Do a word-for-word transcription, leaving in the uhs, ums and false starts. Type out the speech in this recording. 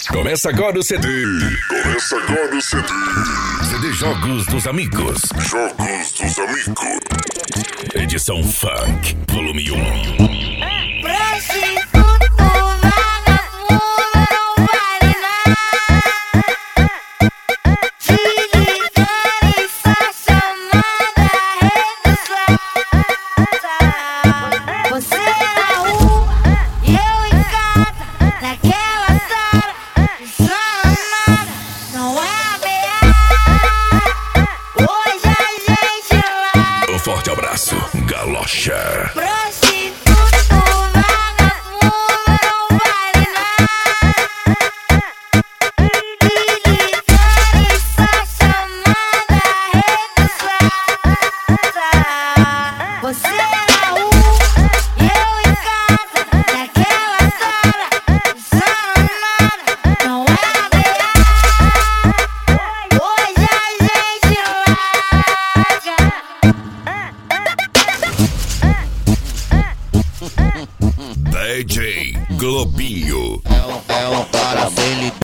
Começa agora o C D. Começa agora o C D. C D Jogos dos Amigos. Jogos dos Amigos. Edição Funk, volume um. Um forte abraço, Galocha. D J Globinho. Ela, ela para, ele